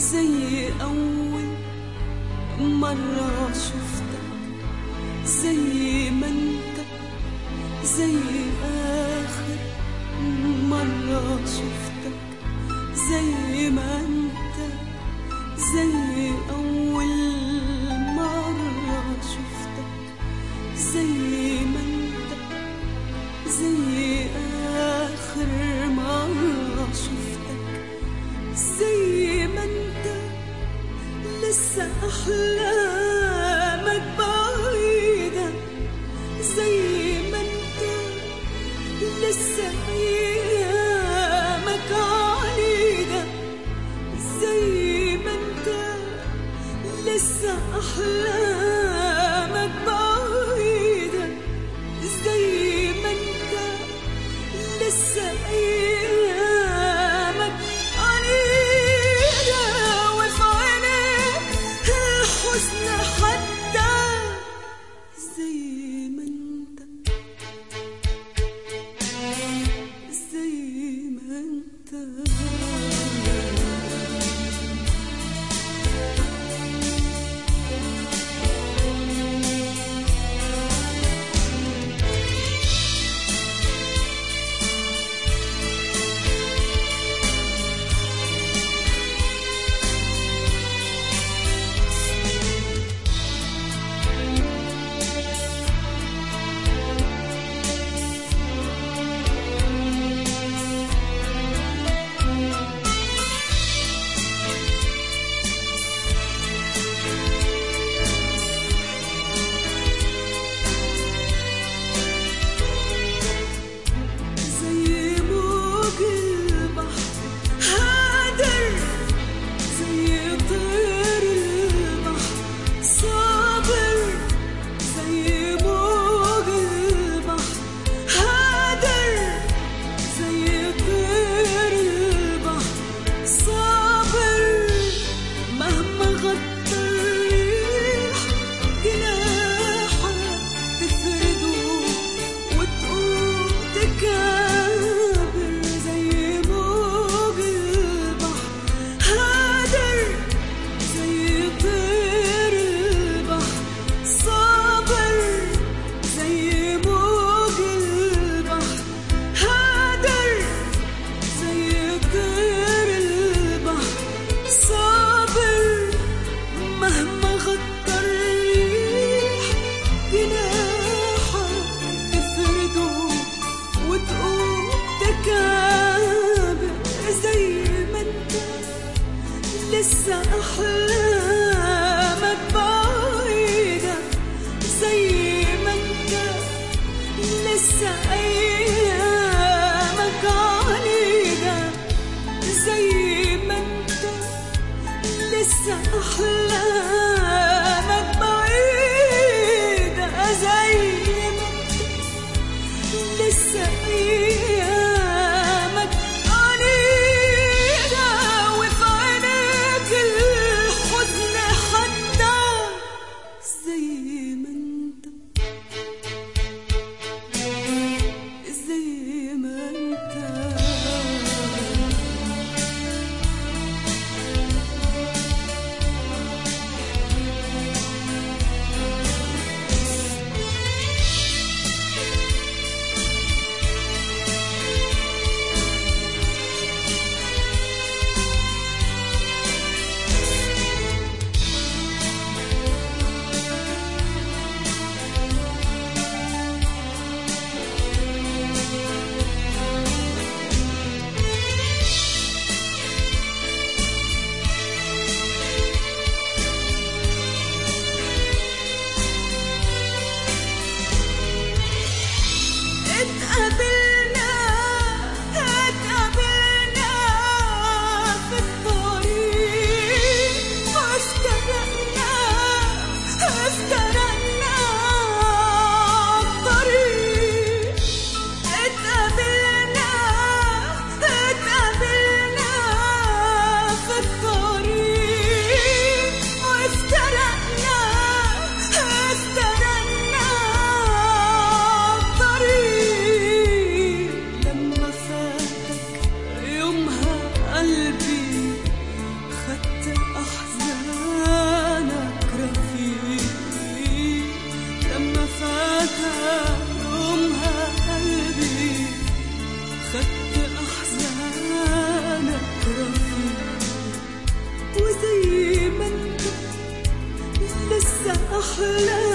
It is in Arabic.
زي أول مرة شفتك، زي ما انت، زي آخر مرة شفتك، زي ما انت، زي أول مرة شفتك، زي ما انت، زي آخر مرة شفتك، زي ما انت لسه أحلامك بعيدة، زي ما انت لسه أيامك عنيدة، زي ما انت لسه أحلامك بعيدة، زي ما انت لسه أيامك عنيدة، وفي عينيك الحزن حتى زي ما انت، زي ما انت. لسه أحلامك بعيدة، زي ما انت لسه أيامك عنيدة، زي ما انت لسه أحلامك بعيدة، زي ما انت لسه أيامك عنيدة، وفي عينيك الحزن حتى زي ما انت، زي ما انت. أحلى